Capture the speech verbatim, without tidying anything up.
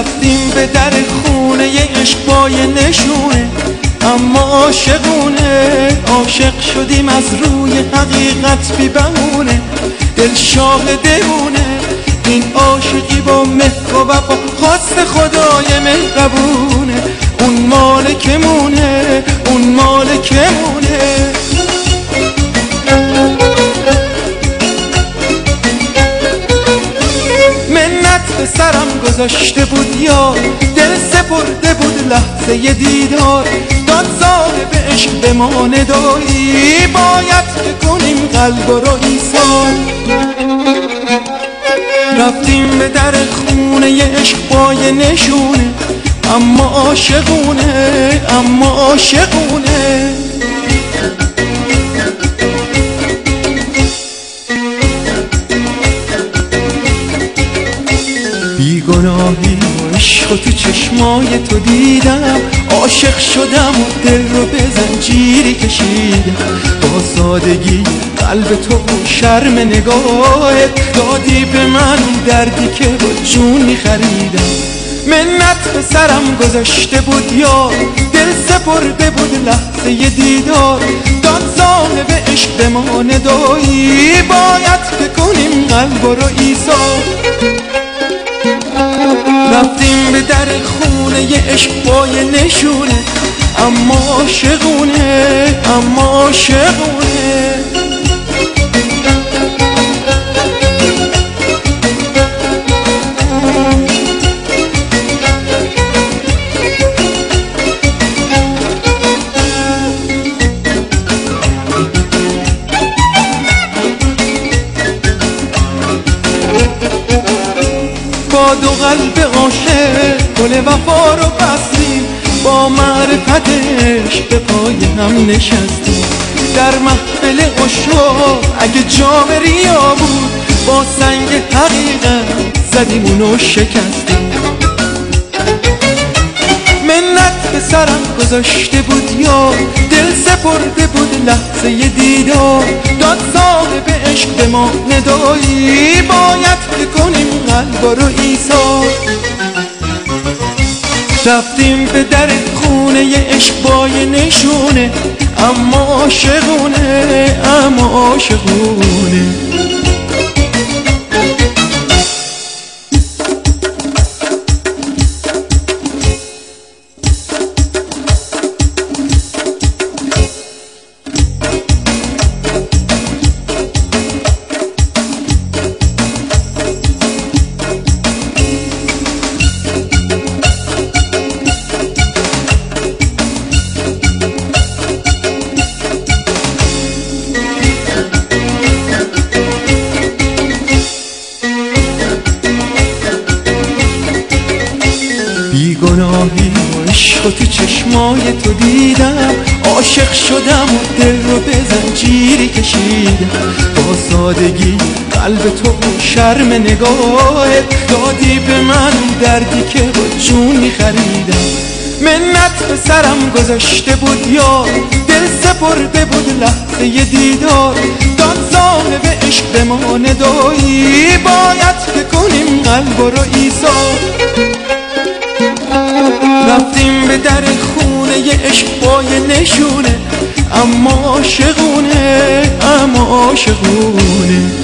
رفتیم به در خونه یه عشق با یه نشونه، اما عاشقونه. عاشق شدیم از روی حقیقت بی بهونه، دل شاهدمونه. این عاشقی با مهر و وفا خواست خدای مهربونه، اون مالکمونه، اون مالکمونه. منت به سرم گذاشته بود یار، دل سپرده بود لحظه ی دیدار. داد صاحب عشق به ما ندایی، باید که کنیم قلب رو ایثار. رفتیم به در خونه ی عشق با یه نشونه، اما عاشقونه، اما عاشقونه. بیگناهی و عشق تو چشمای تو دیدم، عاشق شدم و دل رو به زنجیری کشیدم. با سادگی قلب تو و شرم نگاهت دادی به من دردی که با جون میخریدم. منت به سرم گذاشته بود یار، دل سپرده بود لحظه ی دیدار. داد صاحب عشق به ما ندایی، باید که کنیم قلب رو ایثار. رفتیم به در خونه ی عشق با یه نشونه، اما عاشقونه، اما عاشقونه. با دو قلب عاشق گل وفا رو بستیم، با معرفتش به پای هم نشستیم. در محفل عشاق اگه جام ریا بود، با سنگ حقیقت زدیم اونو شکستیم. منت به سرم گذاشته بود یار، دل سپرده بود لحظه ی دیدار. داد صاحب عشق به ما ندایی، باید که کنیم قلب رو ایثار. رفتیم به در خونه ی عشق با یه نشونه، اما عاشقونه، اما عاشقونه. بیگناهی و عشق تو چشمای تو دیدم، عاشق شدم و دل رو به زنجیری کشیدم. با سادگی قلب تو و شرم نگاهت دادی به من دردی که با جون میخریدم. منت به سرم گذاشته بود یار، دل سپرده بود لحظه ی دیدار. داد صاحب عشق به ما ندایی، باید که کنیم قلب رو ایثار. رفتیم به در خونه ی عشق با یه نشونه، اما عاشقونه، اما عاشقونه.